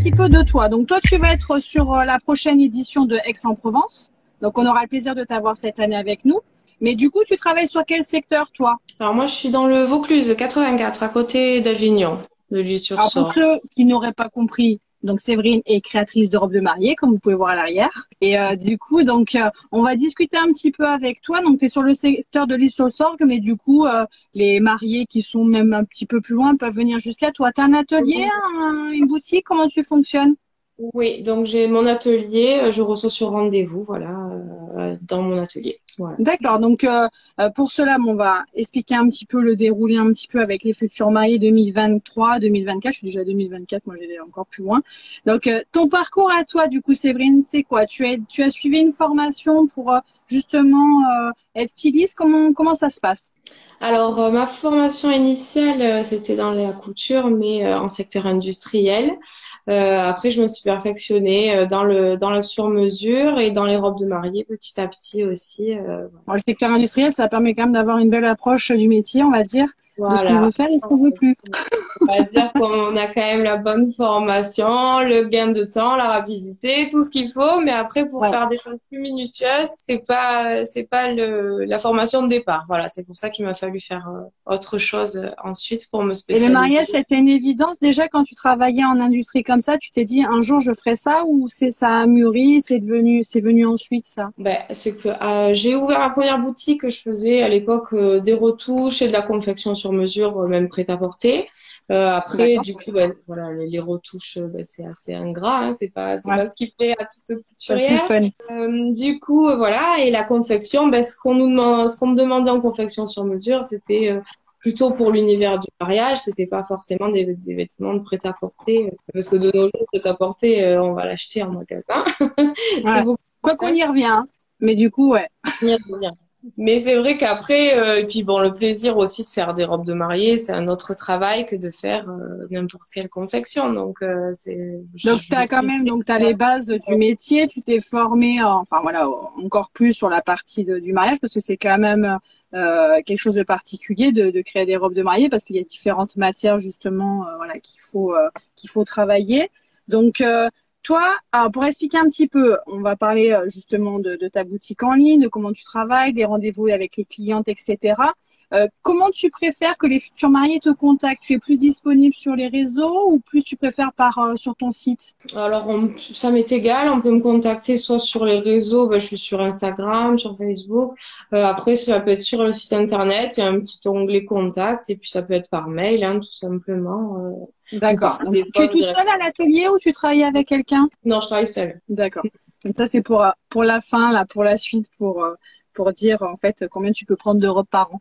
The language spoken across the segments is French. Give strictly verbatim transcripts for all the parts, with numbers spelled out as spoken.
petit peu de toi. Donc toi, tu vas être sur euh, la prochaine édition de Aix-en-Provence. Donc on aura le plaisir de t'avoir cette année avec nous. Mais du coup, tu travailles sur quel secteur, toi? Alors moi, je suis dans le Vaucluse quatre-vingt-quatre, à côté d'Avignon, de Alors pour l'Île-sur-Sorgue. ceux qui n'auraient pas compris, donc Séverine est créatrice de robes de mariée, comme vous pouvez voir à l'arrière. Et euh, du coup, donc euh, on va discuter un petit peu avec toi. Donc tu es sur le secteur de l'Île-sur-Sorgue, mais du coup, euh, les mariés qui sont même un petit peu plus loin peuvent venir jusqu'à toi. Tu as un atelier, un- une boutique, comment tu fonctionnes? Oui, donc j'ai mon atelier, euh, je reçois sur rendez-vous, voilà, euh, dans mon atelier. Voilà. D'accord. Donc euh, euh, pour cela, bon, on va expliquer un petit peu le déroulé un petit peu avec les futurs mariés deux mille vingt-trois, deux mille vingt-quatre. Je suis déjà à deux mille vingt-quatre, moi j'ai encore plus loin. Donc euh, ton parcours à toi, du coup, Séverine, c'est quoi? Tu as tu as suivi une formation pour euh, justement euh, être styliste. Comment comment ça se passe? Alors, euh, ma formation initiale, euh, c'était dans la couture, mais euh, en secteur industriel. Euh, après, je me suis perfectionnée euh, dans le dans le sur-mesure et dans les robes de mariée petit à petit aussi. euh, Bon, le secteur industriel, ça permet quand même d'avoir une belle approche du métier, on va dire, de ce qu'on veut voilà. faire et ce qu'on veut plus. On va dire qu'on a quand même la bonne formation, le gain de temps, la rapidité, tout ce qu'il faut. Mais après, pour Ouais. faire des choses plus minutieuses, c'est pas, c'est pas le, la formation de départ. Voilà, c'est pour ça qu'il m'a fallu faire euh, autre chose euh, ensuite pour me Et le spécialiser. mariage, c'était une évidence déjà quand tu travaillais en industrie comme ça, tu t'es dit un jour je ferai ça ou c'est ça a mûri, c'est devenu, c'est venu ensuite ça. Ben, c'est que euh, j'ai ouvert ma première boutique que je faisais à l'époque euh, des retouches et de la confection sur mesure, euh, même prêt-à-porter. Euh, après, D'accord. du coup, ben, voilà, les, les retouches, euh, ben, c'est assez ingrat, hein, c'est pas, c'est Ouais, pas ce qui plaît à toute pas le plus couturière. fun. Euh, du coup, euh, voilà, et la confection, ben, ce qu'on nous demande, ce qu'on me demandait en confection sur mesure, c'était euh, plutôt pour l'univers du mariage, c'était pas forcément des, des vêtements de prêt-à-porter, euh, parce que de nos jours, prêt-à-porter, euh, on va l'acheter en magasin. C'est Ouais. beaucoup plus Quoi qu'on simple. y revient, hein. Mais du coup, ouais. On y revient. Mais c'est vrai qu'après, euh, et puis bon, le plaisir aussi de faire des robes de mariée, c'est un autre travail que de faire euh, n'importe quelle confection. Donc, euh, c'est, Donc je tu as quand même préfère. donc t'as les bases du métier, tu t'es formé euh, enfin voilà encore plus sur la partie de- du mariage parce que c'est quand même euh, quelque chose de particulier de, de créer des robes de mariée parce qu'il y a différentes matières justement euh, voilà qu'il faut euh, qu'il faut travailler. Donc euh, toi, alors pour expliquer un petit peu, on va parler euh, justement de, de ta boutique en ligne, de comment tu travailles, des rendez-vous avec les clientes, et cetera. Euh, comment tu préfères que les futurs mariés te contactent? Tu es plus disponible sur les réseaux ou plus tu préfères par euh, sur ton site? Alors, on- ça m'est égal. On peut me contacter soit sur les réseaux, ben, je suis sur Instagram, sur Facebook. Euh, après, ça peut être sur le site internet. Il y a un petit onglet contact et puis ça peut être par mail, hein, tout simplement, euh, ou D'accord. par Donc, tu es téléphone toute seule à directement. l'atelier ou tu travailles avec quelqu'un? Non, je travaille seule. D'accord. Donc ça c'est pour euh, pour la fin là, pour la suite, pour euh, pour dire en fait combien tu peux prendre de repas par an.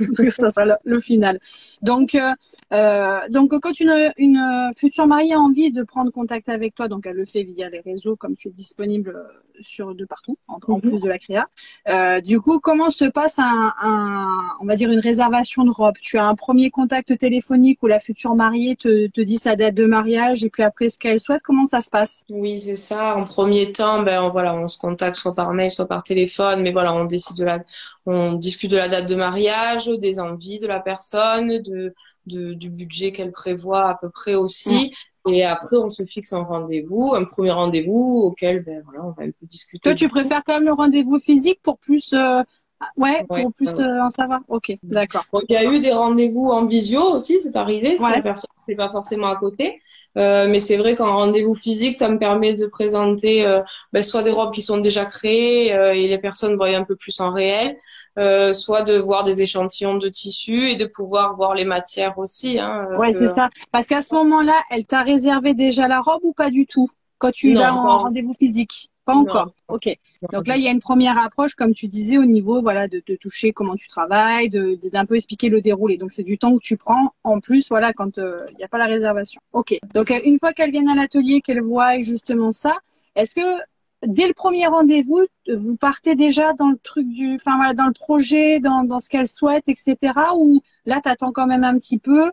Ça sera le, le final. Donc euh, euh, donc quand une une future mariée a envie de prendre contact avec toi, donc elle le fait via les réseaux comme tu es disponible euh, sur de partout en, en Mhm. plus de la créa. Euh, du coup, comment se passe un, un on va dire une réservation de robe? Tu as un premier contact téléphonique où la future mariée te te dit sa date de mariage et puis après ce qu'elle souhaite. Comment ça se passe? Oui, c'est ça. En premier temps, ben on- voilà, on se contacte soit par mail, soit par téléphone, mais voilà, on décide de la, on discute de la date de mariage, des envies de la personne, de, de du budget qu'elle prévoit à peu près aussi. Et après, on se fixe un rendez-vous, un premier rendez-vous auquel, ben voilà, on va un peu discuter Toi, tu du tout. préfères quand même le rendez-vous physique pour plus, euh, ouais, Ouais, pour plus ouais, ouais. euh, en savoir. Ok, d'accord. Donc, il y a eu des rendez-vous en visio aussi, c'est arrivé, si la Ouais, personne n'est pas forcément à côté. Euh, mais c'est vrai qu'en rendez-vous physique, ça me permet de présenter euh, ben, soit des robes qui sont déjà créées euh, et les personnes voient un peu plus en réel, euh, soit de voir des échantillons de tissus et de pouvoir voir les matières aussi. Hein, euh, ouais, c'est que- ça. Parce qu'à ce moment-là, elle t'a réservé déjà la robe ou pas du tout quand tu l'as Non, en pas, rendez-vous physique? Pas non, encore. Ok. Donc là, non. il y a une première approche, comme tu disais, au niveau, voilà, de te toucher comment tu travailles, de, de- d'un peu expliquer le déroulé. Donc c'est du temps que tu prends en plus, voilà, quand euh, il n'y a pas la réservation. Ok. Donc euh, une fois qu'elle vient à l'atelier, qu'elle voit justement ça, est-ce que dès le premier rendez-vous, vous partez déjà dans le truc du, enfin voilà, dans le projet, dans, dans ce qu'elle souhaite, et cetera. Ou là, t'attends quand même un petit peu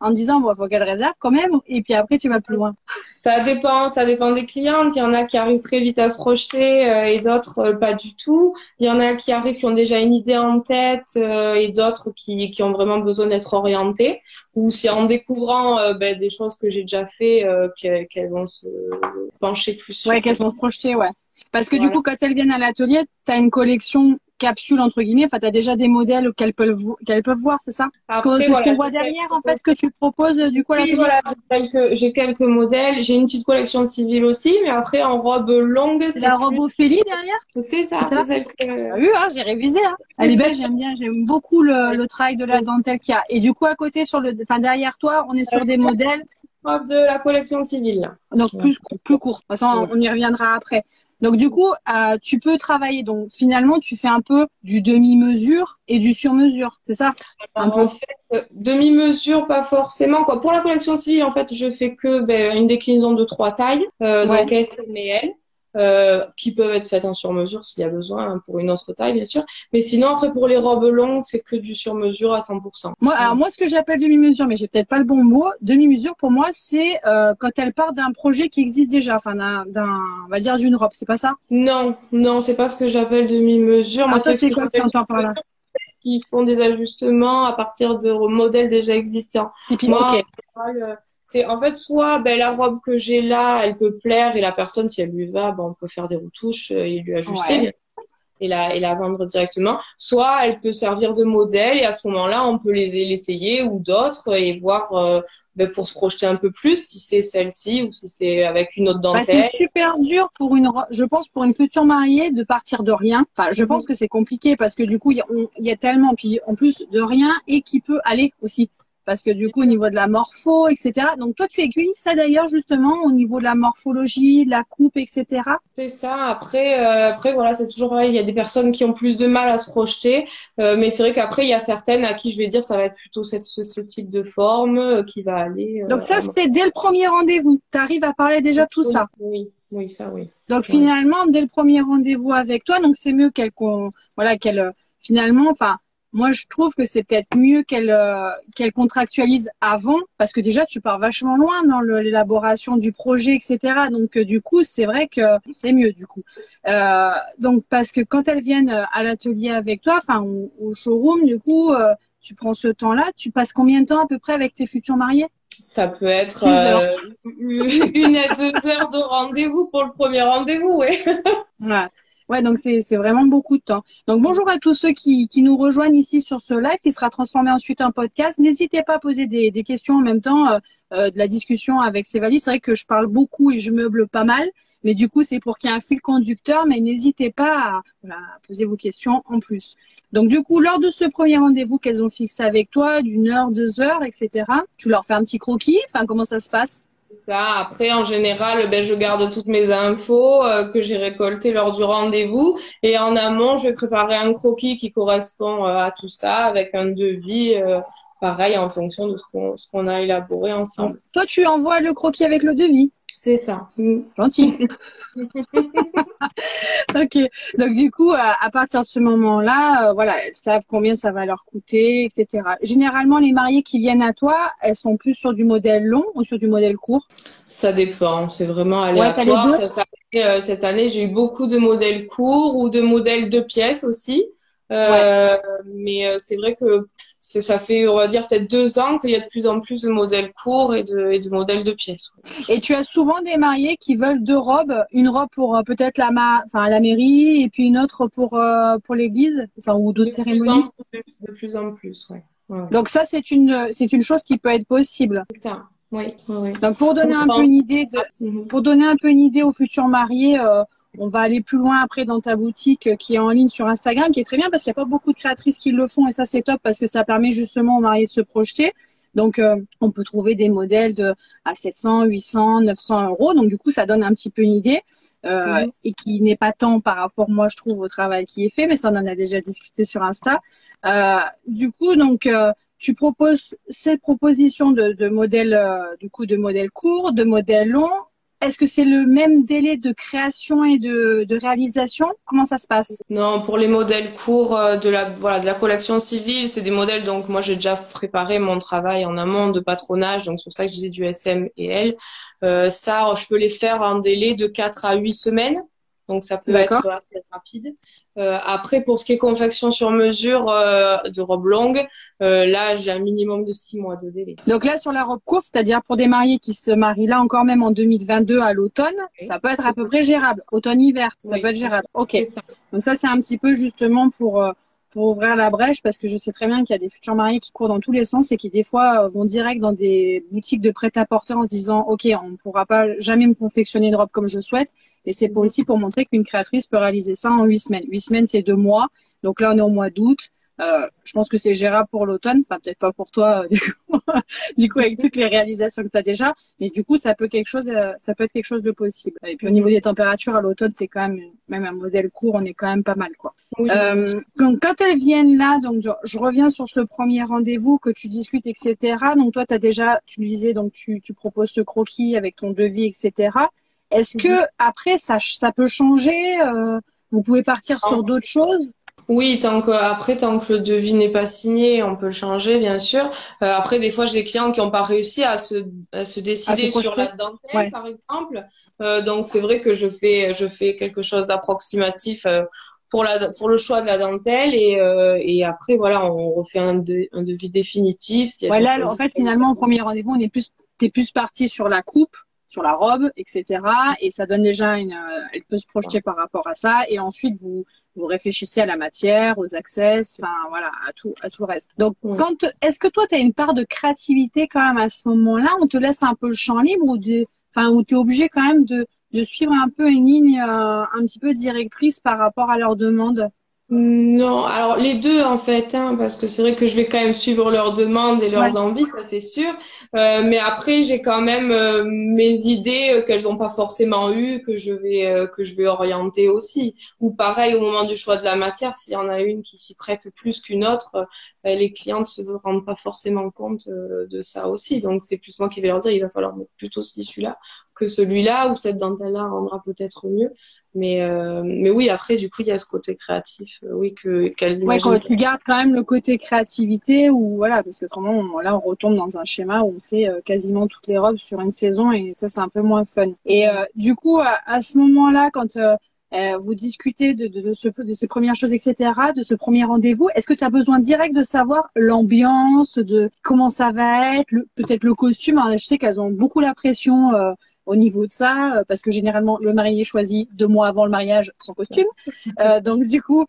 en disant bon, faut qu'elle réserve quand même, et puis après tu vas plus loin. Ça dépend, ça dépend des clientes. Il y en a qui arrivent très vite à se projeter euh, et d'autres euh, pas du tout. Il y en a qui arrivent qui ont déjà une idée en tête euh, et d'autres qui qui ont vraiment besoin d'être orientées. Ou c'est en découvrant euh, ben, des choses que j'ai déjà fait euh, qu'elles qu'elles vont se pencher plus sur. Ouais, qu'elles vont se projeter, ouais. Parce que Voilà. du coup, quand elles viennent à l'atelier, tu as une collection capsule entre guillemets, enfin tu as déjà des modèles qu'elles peuvent qu'elles peuvent voir, c'est ça? Parce Après, que c'est voilà, ce qu'on voit derrière en fait, ce que tu proposes du coup à oui, l'atelier. voilà, j'ai quelques, j'ai quelques modèles. J'ai une petite collection civile aussi, mais après en robe longue, C'est c'est la plus. robe Ophélie derrière? C'est ça, C'est c'est ça? celle T'as que. vu, hein, j'ai révisé, hein. Elle est belle, j'aime bien, j'aime beaucoup le, le travail de la dentelle qu'il y a. Et du coup, à côté, sur le, enfin derrière toi, on est sur des modèles Robe de la collection civile. donc plus plus courts. De toute façon, Ouais. on y reviendra après. Donc du coup, euh, tu peux travailler. Donc finalement, tu fais un peu du demi-mesure et du sur-mesure, c'est ça? Un Alors, peu. en fait, euh, demi-mesure, pas forcément, quoi. Pour la collection civile, en fait, je fais que ben, une déclinaison de trois tailles, euh, Ouais. donc S, M et L, euh, qui peuvent être faites en sur-mesure s'il y a besoin, hein, pour une autre taille, bien sûr. Mais sinon, après, pour les robes longues, c'est que du sur-mesure à cent pour cent. Moi, alors moi, ce que j'appelle demi-mesure, mais j'ai peut-être pas le bon mot. Demi-mesure, pour moi, c'est euh, quand elle part d'un projet qui existe déjà, enfin d'un, d'un, on va dire d'une robe, c'est pas ça? Non, non, c'est pas ce que j'appelle demi-mesure. Ah Moi, ça, c'est ce c'est que quoi que tu j'appelle entends par là? qui font des ajustements à partir de modèles déjà existants. Et puis, Moi, ok. en général, euh, c'est en fait soit ben, la robe que j'ai là, elle peut plaire et la personne, si elle lui va, ben, on peut faire des retouches euh, et lui ajuster Ouais. bien, et la et la vendre directement. Soit elle peut servir de modèle et à ce moment-là, on peut les l'essayer ou d'autres et voir euh, ben, pour se projeter un peu plus si c'est celle-ci ou si c'est avec une autre Bah, c'est dentelle. super dur pour une, ro- je pense, pour une future mariée de partir de rien. Enfin, je pense Mhm. que c'est compliqué parce que du coup, il y, a on- il y a tellement, puis en plus de rien et qui peut aller aussi. Parce que du coup, au niveau de la morpho, et cetera. Donc, toi, tu aiguilles ça d'ailleurs, justement, au niveau de la morphologie, de la coupe, et cetera. C'est ça. Après, euh, après voilà, c'est toujours pareil. Il y a des personnes qui ont plus de mal à se projeter, euh, mais c'est vrai qu'après il y a certaines à qui je vais dire ça va être plutôt cette, ce, ce type de forme euh, qui va aller. Donc, Euh, ça, à moi. c'est dès le premier rendez-vous. Tu arrives à parler déjà tout Oui, ça. oui, oui, ça oui. Donc, Ouais. finalement, dès le premier rendez-vous avec toi, donc c'est mieux qu'elle, qu'on, voilà, qu'elle, euh, finalement, enfin, moi, je trouve que c'est peut-être mieux qu'elle euh, qu'elle contractualise avant, parce que déjà, tu pars vachement loin dans le- l'élaboration du projet, et cetera. Donc, euh, du coup, c'est vrai que c'est mieux, du coup. Euh, donc, parce que quand elles viennent euh, à l'atelier avec toi, enfin, au, au showroom, du coup, euh, tu prends ce temps-là. Tu passes combien de temps à peu près avec tes futurs mariés? Ça peut être Six heures. euh, une à deux heures de rendez-vous pour le premier rendez-vous, ouais. Ouais. Ouais, donc c'est c'est vraiment beaucoup de temps. Donc bonjour à tous ceux qui, qui nous rejoignent ici sur ce live qui sera transformé ensuite en podcast. N'hésitez pas à poser des, des questions en même temps euh, euh, de la discussion avec Sévalie. C'est vrai que je parle beaucoup et je meuble pas mal, mais du coup c'est pour qu'il y ait un fil conducteur. Mais n'hésitez pas à, voilà, à poser vos questions en plus. Donc du coup lors de ce premier rendez-vous qu'elles ont fixé avec toi, d'une heure, deux heures, et cetera. Tu leur fais un petit croquis. Enfin comment ça se passe? Ça, après, en général, ben, je garde toutes mes infos euh, que j'ai récoltées lors du rendez-vous. Et en amont, je vais préparer un croquis qui correspond euh, à tout ça, avec un devis, euh, pareil, en fonction de ce qu'on ce qu'on a élaboré Donc, ensemble. toi tu envoies le croquis avec le devis. C'est ça. Mm. Gentil. Ok. Donc du coup, à, à partir de ce moment-là, euh, voilà, elles savent combien ça va leur coûter, et cetera. Généralement, les mariées qui viennent à toi, elles sont plus sur du modèle long ou sur du modèle court? Ça dépend, c'est vraiment Ouais, t'as les aléatoire. deux? Cette année, euh, cette année, j'ai eu beaucoup de modèles courts ou de modèles de pièces aussi. Ouais. Euh, mais euh, c'est vrai que c'est, ça fait, on va dire, peut-être deux ans qu'il y a de plus en plus de modèles courts et de, et de modèles de pièces. Et tu as souvent des mariés qui veulent deux robes, une robe pour euh, peut-être la ma, enfin la mairie, et puis une autre pour euh, pour l'église, enfin ou d'autres De plus en cérémonies. plus, de plus en plus, ouais. Ouais, ouais. Donc ça, c'est une c'est une chose qui peut être possible. C'est ça. Oui, oui, oui. Donc pour donner un peu Comprends. une idée de, Mhm. pour donner un peu une idée aux futurs mariés, euh, on va aller plus loin après dans ta boutique euh, qui est en ligne sur Instagram, qui est très bien parce qu'il n'y a pas beaucoup de créatrices qui le font et ça c'est top parce que ça permet justement aux mariés de se projeter. Donc euh, on peut trouver des modèles de à sept cents, huit cents, neuf cents euros. Donc du coup ça donne un petit peu une idée euh, Mhm. et qui n'est pas tant par rapport moi je trouve au travail qui est fait, mais ça on en a déjà discuté sur Insta. Euh, du coup donc euh, tu proposes cette proposition de, de modèles, euh, du coup, de modèles courts, de modèles longs. est-ce que c'est le même délai de création et de, de réalisation? Comment ça se passe? Non, pour les modèles courts euh, de la voilà de la collection civile, c'est des modèles donc moi j'ai déjà préparé mon travail en amont de patronage, donc c'est pour ça que je disais du S M et L. Euh, ça, je peux les faire en délai de quatre à huit semaines. Donc ça peut être assez rapide. Euh, après, pour ce qui est confection sur mesure euh, de robe longue, euh, là j'ai un minimum de six mois de délai. Donc là sur la robe courte, c'est-à-dire pour des mariés qui se marient là encore même en deux mille vingt-deux à l'automne, oui. Ça peut être à peu près gérable. Automne-hiver, ça oui, peut être gérable. Ok. Ça. Donc ça c'est un petit peu justement pour euh, pour ouvrir la brèche, parce que je sais très bien qu'il y a des futurs mariés qui courent dans tous les sens et qui des fois vont direct dans des boutiques de prêt-à-porter en se disant ok, on ne pourra pas jamais me confectionner une robe comme je souhaite, et c'est pour aussi pour montrer qu'une créatrice peut réaliser ça en huit semaines. Huit semaines c'est deux mois, donc là on est au mois d'août. Euh, je pense que c'est gérable pour l'automne, enfin peut-être pas pour toi euh, du, coup, du coup avec toutes les réalisations que tu as déjà, mais du coup ça peut quelque chose, euh, ça peut être quelque chose de possible. Et puis au niveau des températures à l'automne, c'est quand même même un modèle court, on est quand même pas mal quoi. Oui. Euh, donc quand elles viennent là, donc je reviens sur ce premier rendez-vous que tu discutes, et cetera. Donc toi tu as déjà, tu disais donc tu tu proposes ce croquis avec ton devis, et cetera. Est-ce que mm-hmm. après ça ça peut changer? euh, Vous pouvez partir oh. sur d'autres choses? Oui, tant que après tant que le devis n'est pas signé, on peut le changer bien sûr. Euh, après des fois j'ai des clients qui n'ont pas réussi à se à se décider à sur la dentelle ouais. par exemple. Euh, donc c'est vrai que je fais je fais quelque chose d'approximatif euh, pour la pour le choix de la dentelle et euh, et après voilà on refait un, de, un devis définitif. Si ouais, là en fait finalement au premier rendez-vous on est plus t'es plus parti sur la coupe, sur la robe, et cetera. Et ça donne déjà une, euh, elle peut se projeter ouais. par rapport à ça. Et ensuite vous vous réfléchissez à la matière, aux access, enfin voilà, à tout, à tout le reste. Donc, mmh. quand, est-ce que toi, tu as une part de créativité quand même à ce moment-là? On te laisse un peu le champ libre ou de, enfin, où tu es obligé quand même de, de suivre un peu une ligne euh, un petit peu directrice par rapport à leurs demandes? Non, alors les deux en fait, hein, parce que c'est vrai que je vais quand même suivre leurs demandes et leurs ouais. envies, ça c'est sûr. Euh, mais après, j'ai quand même euh, mes idées euh, qu'elles n'ont pas forcément eues, que je vais euh, que je vais orienter aussi. Ou pareil, au moment du choix de la matière, s'il y en a une qui s'y prête plus qu'une autre, euh, les clientes se rendent pas forcément compte euh, de ça aussi. Donc c'est plus moi qui vais leur dire, il va falloir mettre plutôt celui-là que celui-là, ou cette dentelle-là rendra peut-être mieux. Mais euh, mais oui, après du coup il y a ce côté créatif, euh, oui que qu'elles imaginent. Ouais, quand tu gardes quand même le côté créativité, ou voilà, parce que autrement on, là on retombe dans un schéma où on fait euh, quasiment toutes les robes sur une saison et ça c'est un peu moins fun. Et euh, du coup à, à ce moment-là, quand euh, euh, vous discutez de, de, de, ce, de ces premières choses, et cetera, de ce premier rendez-vous, est-ce que tu as besoin direct de savoir l'ambiance, de comment ça va être, le, peut-être le costume? Alors, je sais qu'elles ont beaucoup la pression. Euh, au niveau de ça, parce que généralement le marié choisit deux mois avant le mariage son costume. Euh, donc du coup,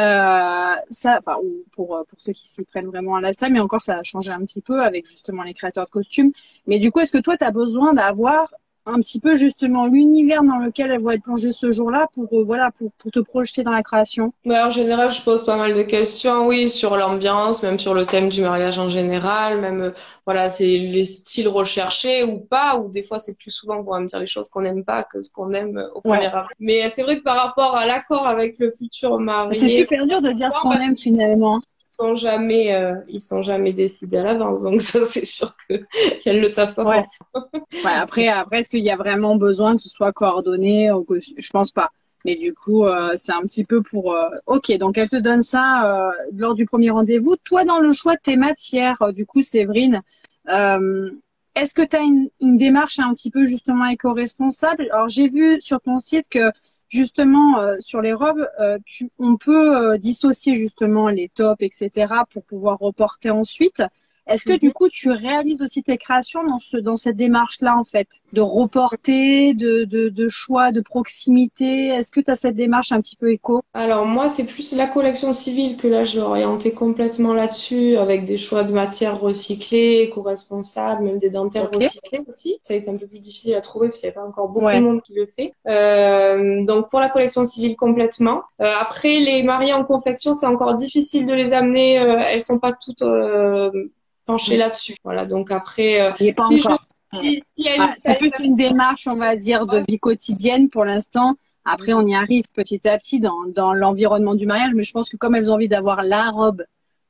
euh, ça, enfin, pour pour ceux qui s'y prennent vraiment à la salle, mais encore ça a changé un petit peu avec justement les créateurs de costumes. Mais du coup, est-ce que toi, tu as besoin d'avoir un petit peu justement l'univers dans lequel elles vont être plongées ce jour-là pour euh, voilà pour pour te projeter dans la création? Bah, en général, je pose pas mal de questions, oui, sur l'ambiance, même sur le thème du mariage en général, même euh, voilà, c'est les styles recherchés ou pas, ou des fois c'est plus souvent qu'on va me dire les choses qu'on n'aime pas que ce qu'on aime au premier abord. Ouais. Mais euh, c'est vrai que par rapport à l'accord avec le futur marié, c'est super dur de dire ce qu'on aime finalement. Ils sont jamais, euh, ils sont jamais décidés à l'avance, donc ça c'est sûr que qu'elles le savent pas ouais. forcément. Ouais, après, après, est-ce qu'il y a vraiment besoin que ce soit coordonné? Je pense pas. Mais du coup, euh, c'est un petit peu pour. Euh... Ok, donc elle te donne ça euh, lors du premier rendez-vous. Toi, dans le choix de tes matières, euh, du coup, Séverine, euh, est-ce que tu as une, une démarche un petit peu justement éco-responsable? Alors, j'ai vu sur ton site que justement euh, sur les robes, euh, tu, on peut euh, dissocier justement les tops, et cetera pour pouvoir reporter ensuite. Est-ce que mm-hmm. du coup tu réalises aussi tes créations dans ce dans cette démarche-là en fait, de reporter, de de, de choix, de proximité? Est-ce que tu as cette démarche un petit peu éco? Alors moi c'est plus la collection civile que là j'ai orienté complètement là-dessus, avec des choix de matières recyclées, éco-responsables, même des dentelles okay. recyclées aussi. Ça a été un peu plus difficile à trouver parce qu'il n'y a pas encore beaucoup ouais. de monde qui le fait. Euh, donc pour la collection civile complètement. Euh, après les mariés en confection c'est encore difficile de les amener, euh, elles sont pas toutes euh, pencher là-dessus. Voilà, donc après, euh, il est pas si encore. Je, si, si elle, ah, c'est plus une démarche, on va dire, de vie quotidienne pour l'instant. Après, on y arrive petit à petit dans, dans l'environnement du mariage, mais je pense que comme elles ont envie d'avoir la robe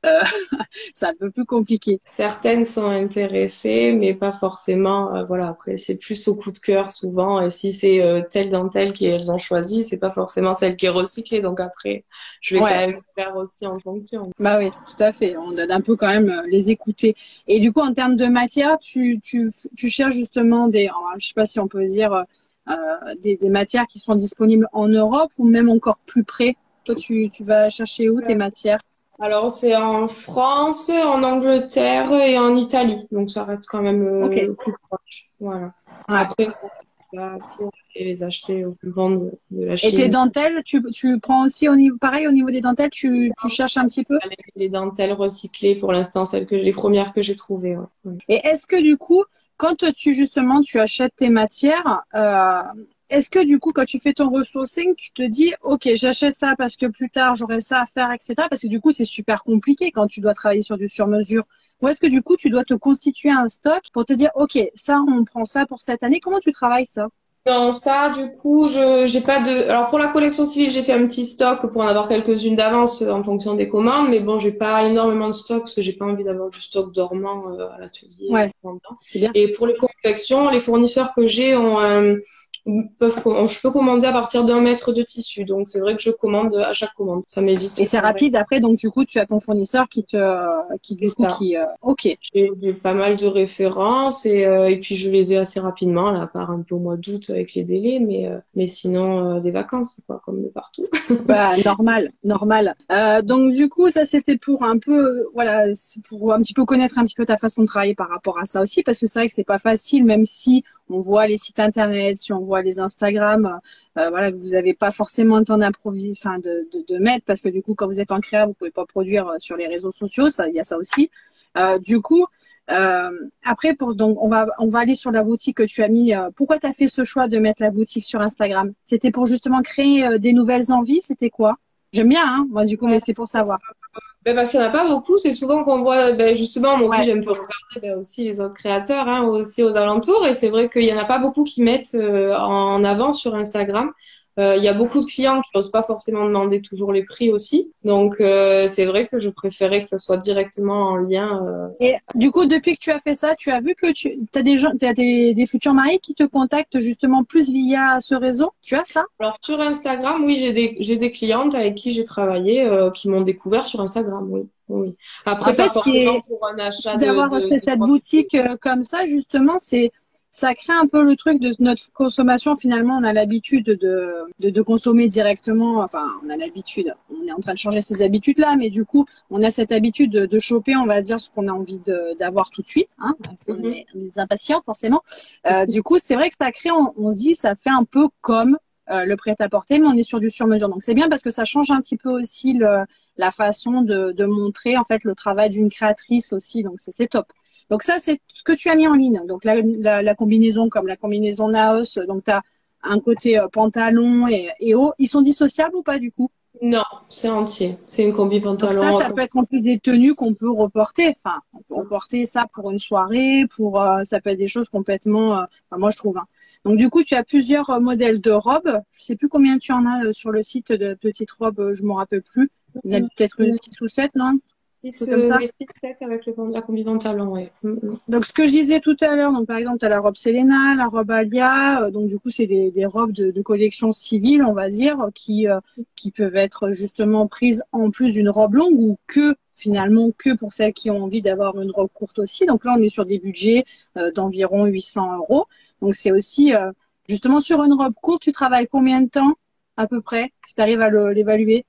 euh, c'est un peu plus compliqué. Certaines sont intéressées, mais pas forcément. Euh, voilà, après c'est plus au coup de cœur souvent. Et si c'est euh, telle dentelle qu'elles ont choisi, c'est pas forcément celle qui est recyclée. Donc après, je vais quand Ouais. même faire aussi en fonction. Bah oui, tout à fait. On doit un peu quand même euh, les écouter. Et du coup, en termes de matière, tu, tu, tu cherches justement des, alors, je sais pas si on peut dire, euh, euh, des, des matières qui sont disponibles en Europe ou même encore plus près. Toi, tu, tu vas chercher où tes matières? Alors c'est en France, en Angleterre et en Italie. Donc ça reste quand même Ok. euh, plus proche. Voilà. Ouais. Après, ça, je vais pour aller les acheter au plus grand de, de la Et tes Chine. dentelles, tu, tu prends aussi au niveau, pareil, au niveau des dentelles, tu, tu cherches un petit peu? Les, les dentelles recyclées pour l'instant, celles que les premières que j'ai trouvées. Ouais. Ouais. Et est-ce que du coup, quand tu justement tu achètes tes matières, euh, est-ce que du coup quand tu fais ton resourcing, tu te dis ok j'achète ça parce que plus tard j'aurai ça à faire, et cetera. Parce que du coup c'est super compliqué quand tu dois travailler sur du sur-mesure. Ou est-ce que du coup tu dois te constituer un stock pour te dire ok ça on prend ça pour cette année. Comment tu travailles ça? Non, ça, du coup, je j'ai pas de. Alors pour la collection civile, j'ai fait un petit stock pour en avoir quelques-unes d'avance euh, en fonction des commandes, mais bon, j'ai pas énormément de stock parce que j'ai pas envie d'avoir du stock dormant euh, à l'atelier Ouais, euh, pendant. c'est bien. Et pour les confections, les fournisseurs que j'ai ont un- peuvent com- je peux commander à partir d'un mètre de tissu, donc c'est vrai que je commande à chaque commande. Ça Et m'évite. c'est euh, rapide après donc du coup tu as ton fournisseur qui te qui C'est du coup ça. qui euh, ok. J'ai j'ai pas mal de références et, euh, et puis je les ai assez rapidement, là, à part un peu au mois d'août avec les délais, mais, euh, mais sinon euh, des vacances, quoi, comme de partout. Bah normal, normal. Euh, donc du coup, ça c'était pour un peu, euh, voilà, c'est pour un petit peu connaître un petit peu ta façon de travailler par rapport à ça aussi, parce que c'est vrai que c'est pas facile, même si on voit les sites internet, si on voit les Instagram, euh, voilà, que vous avez pas forcément le temps d'improviser, enfin de, de, de mettre, parce que du coup, quand vous êtes en créa, vous pouvez pas produire euh, sur les réseaux sociaux, ça, il y a ça aussi. Euh, du coup, euh, après, pour donc on va on va aller sur la boutique que tu as mis. Euh, pourquoi tu as fait ce choix de mettre la boutique sur Instagram? C'était pour justement créer euh, des nouvelles envies. C'était quoi? J'aime bien, hein, moi du coup, mais c'est pour savoir. Ben parce qu'il n'y en a pas beaucoup, c'est souvent qu'on voit, ben justement, moi aussi Ouais. j'aime peu regarder ben aussi les autres créateurs, hein, aussi aux alentours, et c'est vrai qu'il y en a pas beaucoup qui mettent euh, en avant sur Instagram. Euh, Il y a beaucoup de clients qui n'osent pas forcément demander toujours les prix aussi, donc euh, c'est vrai que je préférais que ça soit directement en lien. euh, Et du coup, depuis que tu as fait ça, tu as vu que tu as des gens, t'as des, des futurs mariés qui te contactent justement plus via ce réseau. Tu as ça? Alors sur Instagram, oui, j'ai des j'ai des clientes avec qui j'ai travaillé euh, qui m'ont découvert sur Instagram, oui, oui. En Après, fait, pas ce qui est forcément pour un achat de d'avoir de, fait de cette produits. boutique euh, comme ça, justement, c'est ça crée un peu le truc de notre consommation. Finalement, on a l'habitude de, de, de consommer directement. Enfin, on a l'habitude. On est en train de changer ces habitudes-là, mais du coup, on a cette habitude de, de choper, on va dire, ce qu'on a envie de- d'avoir tout de suite, hein, parce qu'on Mhm. est, on est des impatients, forcément. Euh, du coup, c'est vrai que ça crée, on, on se dit, ça fait un peu comme euh, le prêt-à-porter, mais on est sur du sur-mesure. Donc, c'est bien parce que ça change un petit peu aussi le, la façon de, de montrer en fait le travail d'une créatrice aussi. Donc, c'est c'est top. Donc ça, c'est ce que tu as mis en ligne. Donc la, la, la combinaison comme la combinaison Naos, donc tu as un côté euh, pantalon et, et haut. Ils sont dissociables ou pas du coup? Non, c'est entier. C'est une combi Donc ça, pantalon. ça peut être en plus des tenues qu'on peut reporter. Enfin, on peut reporter ça pour une soirée, pour euh, ça peut être des choses complètement. Euh, enfin, moi, je trouve. Hein. Donc du coup, tu as plusieurs euh, modèles de robes. Je sais plus combien tu en as euh, sur le site de petites robes. euh, Je m'en rappelle plus. Il y en a peut-être une six ou sept, non? Un Six, peu comme euh, ça. oui, six sept avec le, la combi pantalon, ouais. Mm, mm. Donc, ce que je disais tout à l'heure, donc par exemple, tu as la robe Selena, la robe Alia, euh, donc du coup, c'est des, des robes de, de collection civile, on va dire, qui, euh, qui peuvent être justement prises en plus d'une robe longue ou que finalement que pour celles qui ont envie d'avoir une robe courte aussi. Donc là, on est sur des budgets euh, d'environ huit cents euros. Donc c'est aussi, euh, justement, sur une robe courte, tu travailles combien de temps à peu près, si tu arrives à le- l'évaluer?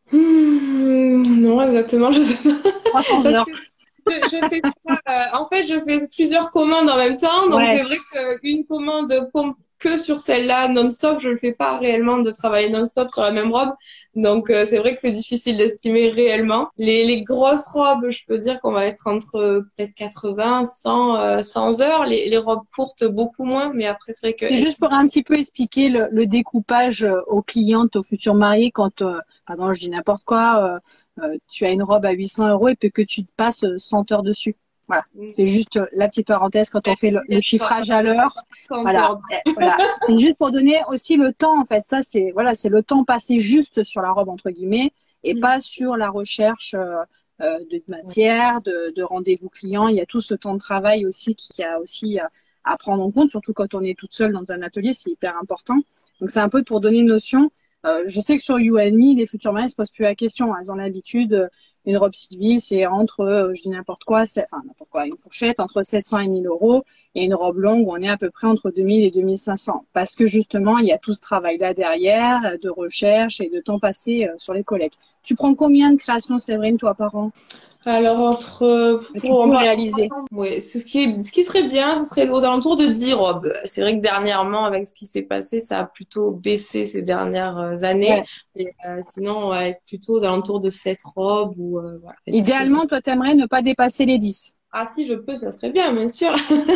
Hmm, non, exactement, je sais pas. trois cents Parce heures. que je, je fais ça, euh, en fait, je fais plusieurs commandes en même temps, donc Ouais. c'est vrai qu'une commande com- que sur celle-là non-stop, je ne fais pas réellement de travailler non-stop sur la même robe, donc euh, c'est vrai que c'est difficile d'estimer réellement. Les, les grosses robes, je peux dire qu'on va être entre euh, peut-être quatre-vingts, cent, euh, cent heures, les, les robes courtes beaucoup moins, mais après c'est vrai que C'est juste pour un petit peu expliquer le, le découpage euh, aux clientes, aux futurs mariés, quand, euh, par exemple, je dis n'importe quoi, euh, euh, tu as une robe à huit cents euros et puis que tu te passes euh, cent heures dessus. Voilà. C'est juste euh, la petite parenthèse quand on fait le, le chiffrage à l'heure. Voilà. Eh, voilà. C'est juste pour donner aussi le temps, en fait. Ça, c'est, voilà, c'est le temps passé juste sur la robe, entre guillemets, et pas sur la recherche, euh, euh, de matière, de, de rendez-vous clients. Il y a tout ce temps de travail aussi qui a aussi à, à prendre en compte, surtout quand on est toute seule dans un atelier, c'est hyper important. Donc c'est un peu pour donner une notion. Euh, je sais que sur You and Me, les futurs mariés se posent plus la question. Elles ont l'habitude, une robe civile, c'est entre, euh, je dis n'importe quoi, c'est, enfin n'importe quoi, une fourchette entre sept cents et mille euros, et une robe longue, on est à peu près entre deux mille et deux mille cinq cents. Parce que justement, il y a tout ce travail-là derrière, de recherche et de temps passé euh, sur les collègues. Tu prends combien de créations, Séverine, toi, par an? Alors, entre, Tu pour, peux réaliser. ouais, c'est ce qui est, ce qui serait bien, ce serait aux alentours de dix robes. C'est vrai que dernièrement, avec ce qui s'est passé, ça a plutôt baissé ces dernières euh, années. Ouais. Et, euh, sinon, on va être plutôt aux alentours de sept robes ou, euh, voilà. Idéalement, toi, t'aimerais ne pas dépasser les dix. Ah, si je peux, ça serait bien, bien sûr.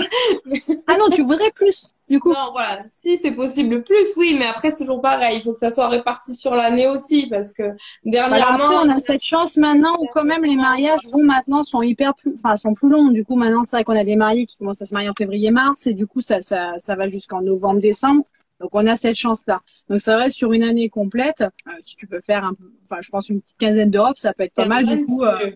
Ah non, tu voudrais plus, du coup. Non, voilà. Si c'est possible plus, oui, mais après, c'est toujours pareil. Il faut que ça soit réparti sur l'année aussi, parce que Voilà, après, dernièrement, on a cette chance maintenant où quand même les mariages vont maintenant sont hyper plus, enfin, sont plus longs. Du coup, maintenant, c'est vrai qu'on a des mariés qui commencent à se marier en février-mars et du coup, ça, ça, ça va jusqu'en novembre-décembre. Donc, on a cette chance-là. Donc, c'est vrai, sur une année complète, euh, si tu peux faire un peu, enfin, je pense une petite quinzaine d'Europe, ça peut être pas mal. Du coup, euh,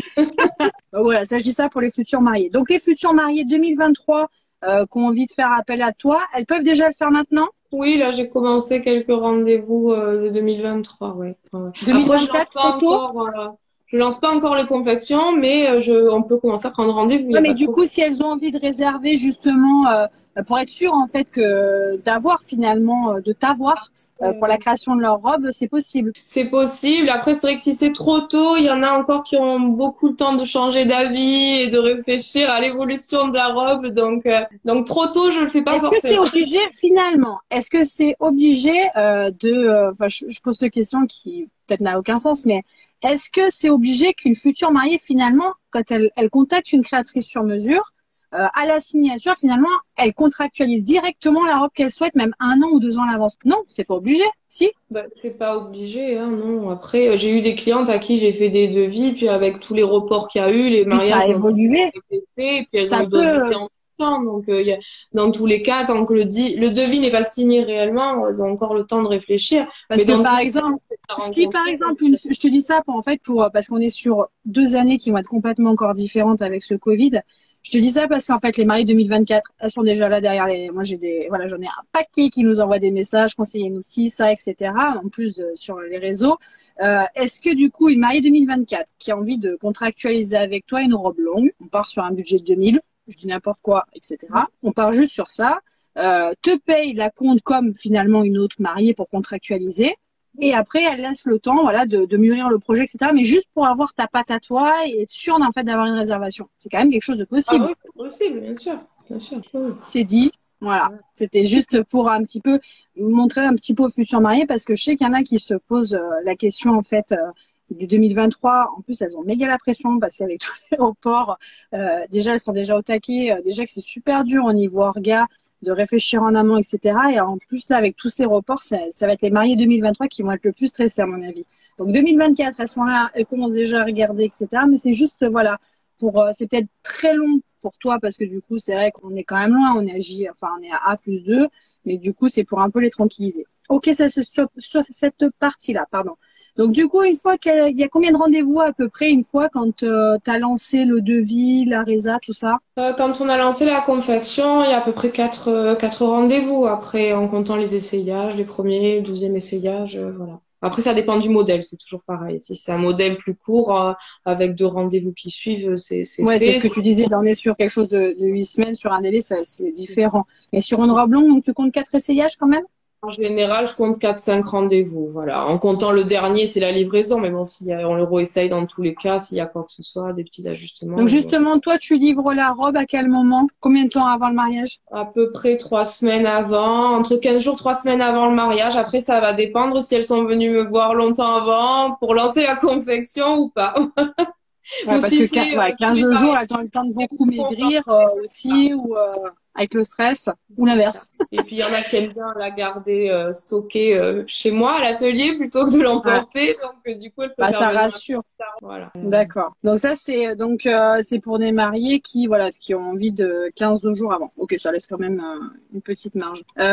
voilà, ça, je dis ça pour les futurs mariés. Donc, les futurs mariés deux mille vingt-trois, euh, qui ont envie de faire appel à toi, elles peuvent déjà le faire maintenant? oui, là, j'ai commencé quelques rendez-vous euh, de deux mille vingt-trois, ouais. Ouais, ouais. Après, je lance deux mille vingt-quatre, pas trop tôt? encore, euh, je lance pas encore les confections, mais euh, je, on peut commencer à prendre rendez-vous. Il y Ouais, a mais pas de du coup, problème. si elles ont envie de réserver justement euh, pour être sûr en fait que d'avoir finalement euh, de t'avoir euh, pour la création de leur robe, c'est possible. C'est possible. Après, c'est vrai que si c'est trop tôt, il y en a encore qui ont beaucoup le temps de changer d'avis et de réfléchir à l'évolution de la robe. Donc, euh, donc trop tôt, je le fais pas Est-ce que c'est forcément. obligé finalement? Est-ce que c'est obligé euh, de euh, enfin, je, je pose une question qui peut-être n'a aucun sens, mais est-ce que c'est obligé qu'une future mariée finalement, quand elle, elle contacte une créatrice sur mesure, euh, à la signature, finalement, elle contractualise directement la robe qu'elle souhaite, même un an ou deux ans à l'avance? Non, c'est pas obligé. Si? Bah, c'est pas obligé, hein, non. Après, euh, j'ai eu des clientes à qui j'ai fait des devis, puis avec tous les reports qu'il y a eu, les Oui, ça mariages a n'ont pas évolué. été faits, puis elles ont Ça eu d'autres peut. idées en temps. Donc, euh, il y a, dans tous les cas, tant que le, di- le devis n'est pas signé réellement, elles ont encore le temps de réfléchir. Parce Mais que dans tous par les cas, exemple, c'est à si par rencontrer. exemple, une, je te dis ça pour en fait pour parce qu'on est sur deux années qui vont être complètement encore différentes avec ce Covid. Je te dis ça parce qu'en fait les mariées deux mille vingt-quatre, elles sont déjà là derrière les. Moi j'ai des voilà j'en ai un paquet qui nous envoient des messages, conseillez-nous ci, ça, et cetera. En plus euh, sur les réseaux. Euh, est-ce que du coup une mariée deux mille vingt-quatre qui a envie de contractualiser avec toi une robe longue, on part sur un budget de deux mille, je dis n'importe quoi, et cetera. On part juste sur ça. Euh, te paye la compte comme finalement une autre mariée pour contractualiser. Et après, elle laisse le temps, voilà, de, de mûrir le projet, et cetera. Mais juste pour avoir ta patte à toi et être sûre en fait d'avoir une réservation. C'est quand même quelque chose de Ah possible. oui, c'est possible, bien sûr, bien sûr. Oui. C'est dit. Voilà. C'était juste pour un petit peu montrer un petit peu aux futurs mariés parce que je sais qu'il y en a qui se posent euh, la question en fait. Euh, des deux mille vingt-trois, en plus elles ont méga la pression parce qu'avec tous les reports, euh, déjà elles sont déjà au taquet, euh, déjà que c'est super dur au niveau orga de réfléchir en amont, et cetera. Et en plus là avec tous ces reports, ça, ça va être les mariés deux mille vingt-trois qui vont être le plus stressés à mon avis. Donc deux mille vingt-quatre, elles sont là, elles commencent déjà à regarder, et cetera. Mais c'est juste voilà, pour euh, c'est peut-être très long pour toi parce que du coup c'est vrai qu'on est quand même loin, on est à J, enfin on est à A plus deux, mais du coup c'est pour un peu les tranquilliser. Ok, ça se stoppe sur cette partie-là, pardon. Donc du coup, une fois qu'il y a combien de rendez-vous à peu près une fois quand euh, tu as lancé le devis, la résa, tout ça? Euh, quand on a lancé la confection, il y a à peu près quatre, euh, quatre rendez-vous. Après, en comptant les essayages, les premiers, douzième essayage, euh, voilà. Après, ça dépend du modèle, c'est toujours pareil. Si c'est un modèle plus court, euh, avec deux rendez-vous qui suivent, c'est, c'est Ouais, c'est fait. ce que tu disais, on est sur quelque chose de, de huit semaines, sur un délai, ça, c'est différent. Mais sur une robe longue, donc tu comptes quatre essayages quand même? En général, je compte quatre cinq rendez-vous, voilà. En comptant le dernier, c'est la livraison, mais bon, s'il y a, on le réessaye dans tous les cas, s'il y a quoi que ce soit, des petits ajustements. Donc Mais bon, c'est justement, toi, tu livres la robe à quel moment? Combien de temps avant le mariage? à peu près trois semaines avant, entre quinze jours, trois semaines avant le mariage. Après, ça va dépendre si elles sont venues me voir longtemps avant pour lancer la confection ou pas. Ouais, Ou parce que si quin- c'est euh, ouais, tous quinze les jours, mariages elles ont eu le temps de qui beaucoup sont contents. maigrir euh, aussi, ou euh, avec le stress, ou l'inverse. Et puis, il y en a qui aiment bien la garder euh, stockée euh, chez moi, à l'atelier, plutôt que de Ouais. l'emporter. Donc, euh, du coup, elle Bah, préfère ça venir un peu rassure. plus tard. Voilà. D'accord. Donc ça c'est donc euh, c'est pour des mariés qui voilà qui ont envie de quinze jours avant. Ok, ça laisse quand même euh, une petite marge. Euh,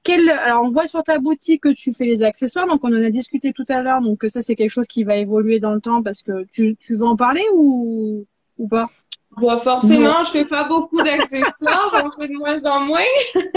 quel, alors on voit sur ta boutique que tu fais les accessoires, donc on en a discuté tout à l'heure, donc ça c'est quelque chose qui va évoluer dans le temps parce que tu, tu veux en parler ou, ou pas? Bon, Non. forcément, je fais pas beaucoup d'accessoires, j'en fais de moins en moins.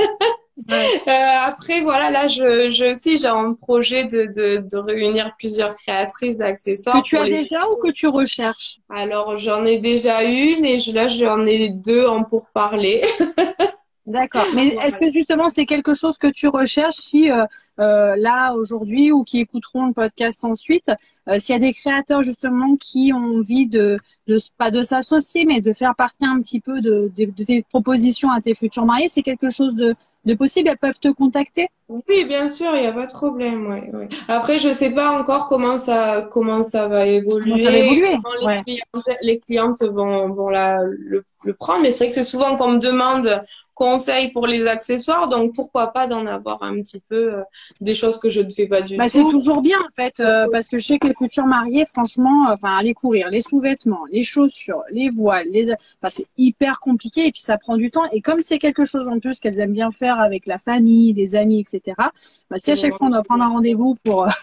Ouais. Euh, après, voilà, là, je, je aussi, j'ai un projet de, de, de réunir plusieurs créatrices Que d'accessoires tu pour as les. déjà ou que tu recherches? Alors, j'en ai déjà une et je, là, j'en ai deux en pourparlers. D'accord. Mais est-ce Voilà. que justement c'est quelque chose que tu recherches si euh, euh, là aujourd'hui ou qui écouteront le podcast ensuite, euh, s'il y a des créateurs justement qui ont envie de, de pas de s'associer mais de faire partie un petit peu de, de, de tes propositions à tes futurs mariés, c'est quelque chose de, de possible, elles peuvent te contacter? Oui, bien sûr, il n'y a pas de problème, ouais, ouais. Après, je sais pas encore comment ça, comment ça va Comment ça va évoluer, évoluer? comment les Ouais. clientes, les clientes vont, vont la, le, le prendre. Mais c'est vrai que c'est souvent qu'on me demande conseil pour les accessoires, donc pourquoi pas d'en avoir un petit peu euh, des choses que je ne fais pas du Bah, c'est tout. toujours bien en fait, euh, parce que je sais que les futurs mariés, franchement, euh, enfin, aller courir, les sous-vêtements, les chaussures, les voiles, les, enfin, c'est hyper compliqué et puis ça prend du temps. Et comme c'est quelque chose en plus qu'elles aiment bien faire avec la famille, les amis, et cetera. Bah, si C'est à chaque vraiment fois on doit prendre un rendez-vous pour euh,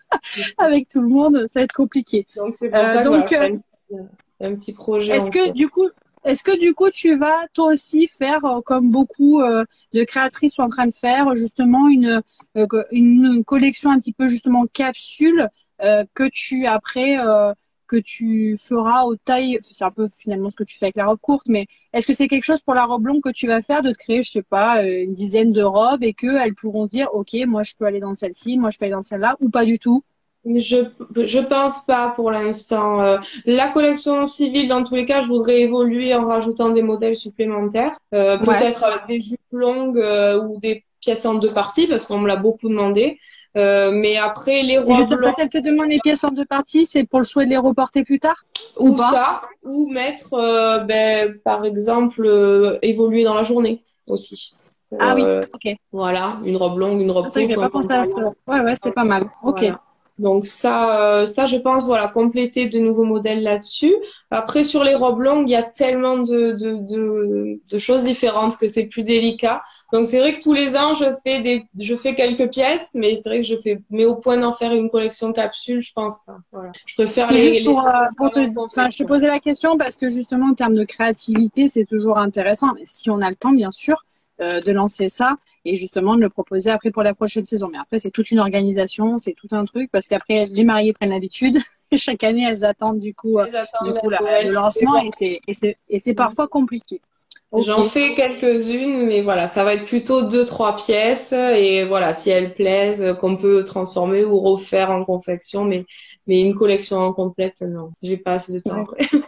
avec tout le monde, ça va être compliqué. donc c'est pour Euh, ça que donc, voilà, euh, c'est un, petit un petit projet est-ce en que cours. du coup, est-ce que du coup tu vas toi aussi faire euh, comme beaucoup euh, de créatrices sont en train de faire justement une euh, une collection un petit peu justement capsule euh, que tu après euh, que tu feras aux tailles, c'est un peu finalement ce que tu fais avec la robe courte, mais est-ce que c'est quelque chose pour la robe longue que tu vas faire de te créer, je sais pas, euh, une dizaine de robes et que elles pourront se dire, ok, moi je peux aller dans celle-ci, moi je peux aller dans celle-là ou pas du tout? Je je pense pas pour l'instant. Euh, la collection civile, dans tous les cas, je voudrais évoluer en rajoutant des modèles supplémentaires, euh, Ouais. peut-être avec des jupes longues euh, ou des pièces en deux parties parce qu'on me l'a beaucoup demandé. Euh, mais après les Et robes justement, longues quand elle te demande les pièces en deux parties, c'est pour le souhait de les reporter plus tard ou ou pas? ça, ou mettre, euh, ben, par exemple, euh, évoluer dans la journée aussi. Ah oui, Euh, ok. voilà, une robe longue, une Ah, robe c'est vrai que courte, j'avais un pas pensé à ça. pantalon. Ouais, ouais, c'était pas mal. Ok. Voilà. Donc ça, euh, ça, je pense, voilà, compléter de nouveaux modèles là-dessus. Après, sur les robes longues, il y a tellement de, de, de, de choses différentes que c'est plus délicat. Donc c'est vrai que tous les ans, je fais des, je fais quelques pièces, mais c'est vrai que je fais, mais au point d'en faire une collection capsule, je pense pas. Voilà. Je préfère C'est les, juste les pour, euh, pour te, faire en enfin, je te confection. posais la question parce que justement, en termes de créativité, c'est toujours intéressant. Mais si on a le temps, bien sûr, euh, de lancer ça et justement de le proposer après pour la prochaine saison. Mais après, c'est toute une organisation, c'est tout un truc parce qu'après, les mariés prennent l'habitude. Et chaque année, elles attendent du coup, euh, du J'attends la coup, la- le nouvelle. Mais lancement bon, et c'est, et c'est, et c'est parfois compliqué. Ok. j'en fais quelques-unes, mais voilà, ça va être plutôt deux, trois pièces et voilà, si elles plaisent, euh, qu'on peut transformer ou refaire en confection, mais mais une collection en complète, non, j'ai pas assez de temps.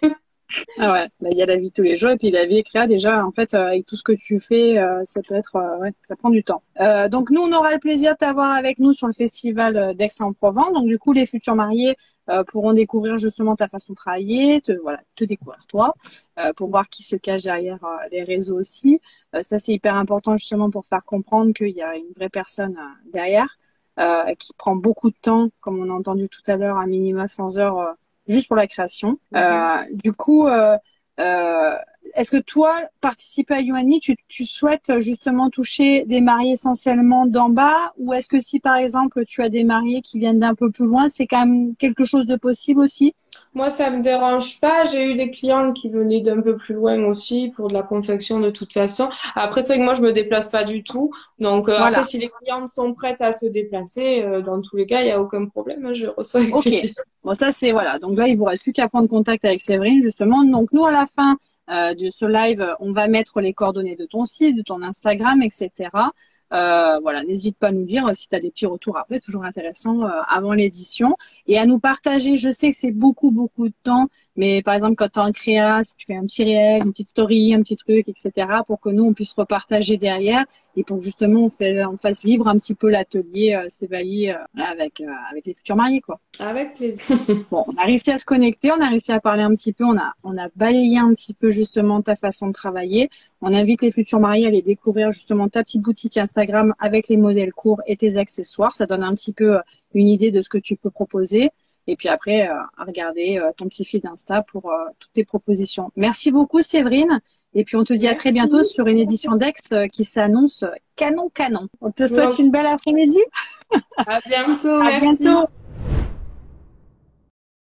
Ah ouais, bah, il y a la vie tous les jours et puis la vie est créa déjà en fait euh, avec tout ce que tu fais, euh, ça peut être euh, ouais, ça prend du temps. Euh, donc nous on aura le plaisir de t'avoir avec nous sur le festival euh, d'Aix-en-Provence. Donc du coup les futurs mariés euh, pourront découvrir justement ta façon de travailler, te voilà, te découvrir toi, euh, pour voir qui se cache derrière euh, les réseaux aussi. Euh, ça c'est hyper important justement pour faire comprendre qu'il y a une vraie personne euh, derrière. Euh, qui prend beaucoup de temps, comme on a entendu tout à l'heure, à minima cent heures euh, juste pour la création. Mhm. Euh, du coup, euh, euh, est-ce que toi, participer à Yoani, tu, tu souhaites justement toucher des mariés essentiellement d'en bas, ou est-ce que si par exemple tu as des mariés qui viennent d'un peu plus loin, c'est quand même quelque chose de possible aussi? Moi, ça me dérange pas. J'ai eu des clientes qui venaient d'un peu plus loin aussi pour de la confection de toute façon. Après, c'est vrai que moi, je me déplace pas du tout. Donc, euh, après, Voilà. si les clientes sont prêtes à se déplacer, euh, dans tous les cas, il y a aucun problème, hein, je reçois avec Ok. plaisir. Bon, ça c'est voilà. Donc là, il vous reste plus qu'à prendre contact avec Séverine justement. Donc nous, à la fin euh, de ce live, on va mettre les coordonnées de ton site, de ton Instagram, et cetera. Euh, voilà, n'hésite pas à nous dire si tu as des petits retours après, c'est toujours intéressant euh, avant l'édition. Et à nous partager, je sais que c'est beaucoup, beaucoup de temps, mais par exemple, quand tu es en créa, si tu fais un petit réel, une petite story, un petit truc, et cetera, pour que nous, on puisse repartager derrière et pour que justement, on, fait, on fasse vivre un petit peu l'atelier euh, Sévaillé euh, avec, euh, avec les futurs mariés, quoi. Avec plaisir. Bon, on a réussi à se connecter, on a réussi à parler un petit peu, on a, on a balayé un petit peu justement ta façon de travailler. On invite les futurs mariés à aller découvrir justement ta petite boutique Instagram avec les modèles courts et tes accessoires. Ça donne un petit peu une idée de ce que tu peux proposer. Et puis après, euh, à regarder euh, ton petit feed Insta pour euh, toutes tes propositions. Merci beaucoup Séverine. Et puis, on te dit à très bientôt sur une édition d'Aix qui s'annonce canon, canon. On te souhaite une belle après-midi. À bientôt, À merci. bientôt.